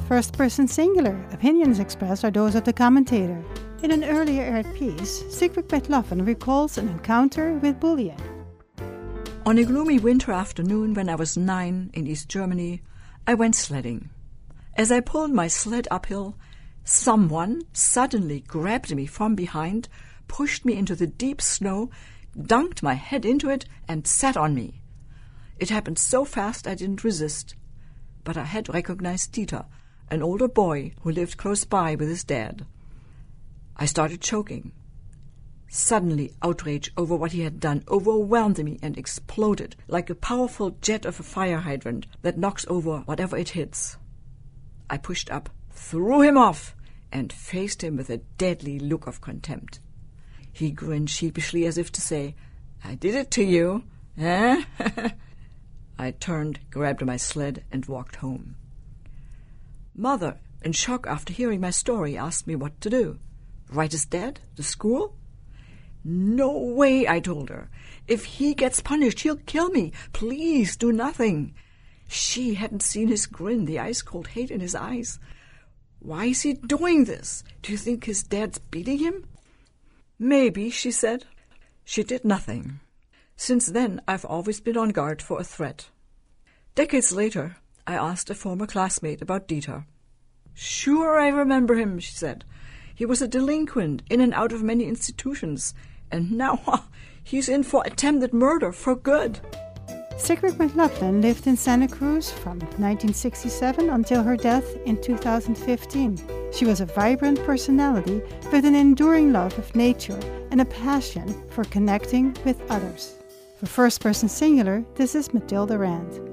First-person singular, opinions expressed are those of the commentator. In an earlier aired piece, Sigrid McLaughlin recalls an encounter with bullying. On a gloomy winter afternoon when I was 9 in East Germany, I went sledding. As I pulled my sled uphill, someone suddenly grabbed me from behind, pushed me into the deep snow, dunked my head into it, and sat on me. It happened so fast I didn't resist, but I had recognized Dieter, an older boy who lived close by with his dad. I started choking. Suddenly, outrage over what he had done overwhelmed me and exploded like a powerful jet of a fire hydrant that knocks over whatever it hits. I pushed up, threw him off, and faced him with a deadly look of contempt. He grinned sheepishly as if to say, "I did it to you, eh?" I turned, grabbed my sled, and walked home. Mother, in shock after hearing my story, asked me what to do. Write his dad? The school? "No way," I told her. "If he gets punished, he'll kill me. Please do nothing." She hadn't seen his grin, the ice-cold hate in his eyes. "Why is he doing this? Do you think his dad's beating him?" "Maybe," she said. She did nothing. Since then, I've always been on guard for a threat. Decades later, I asked a former classmate about Dieter. "Sure, I remember him," she said. "He was a delinquent, in and out of many institutions, and now he's in for attempted murder for good." Sigrid McLaughlin lived in Santa Cruz from 1967 until her death in 2015. She was a vibrant personality with an enduring love of nature and a passion for connecting with others. For First Person Singular, this is Mathilde Rand.